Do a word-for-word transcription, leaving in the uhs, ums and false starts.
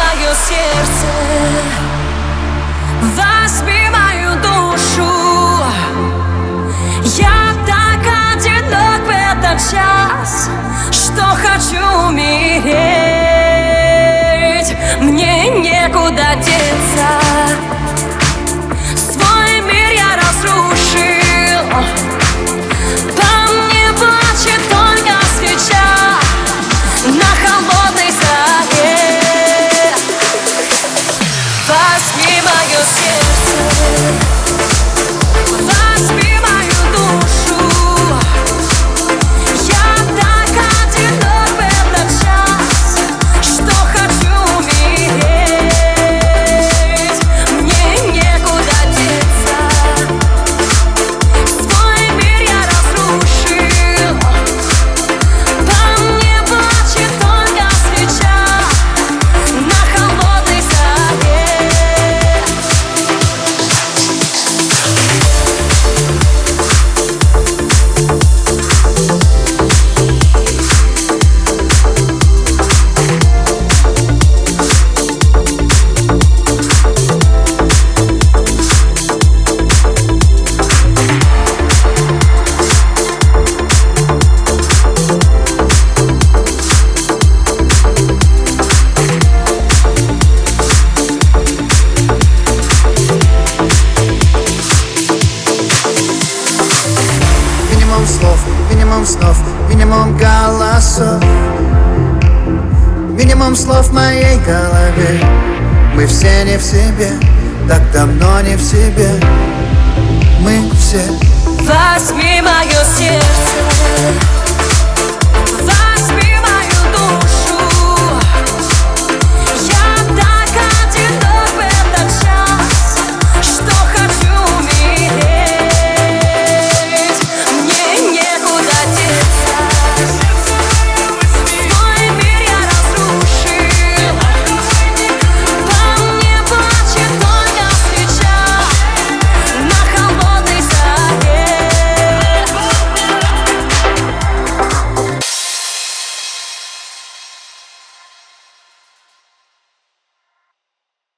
мое сердце, возьми мою душу. Я так одинок в этот час, что хочу умереть. Мне некуда деться, свой мир я разрушил. По мне плачет только свеча на холодной заре. Возьми мое сердце, возьми мою душу. Я так одинок в этот час, что хочу умереть. Мне некуда деться, свой мир я разрушил. По мне плачет только свеча на холодной заре. Минимум слов, минимум снов, минимум голосов, минимум слов в моей голове. Мы все не в себе, так давно не в себе. Мы все. Возьми мое сердце,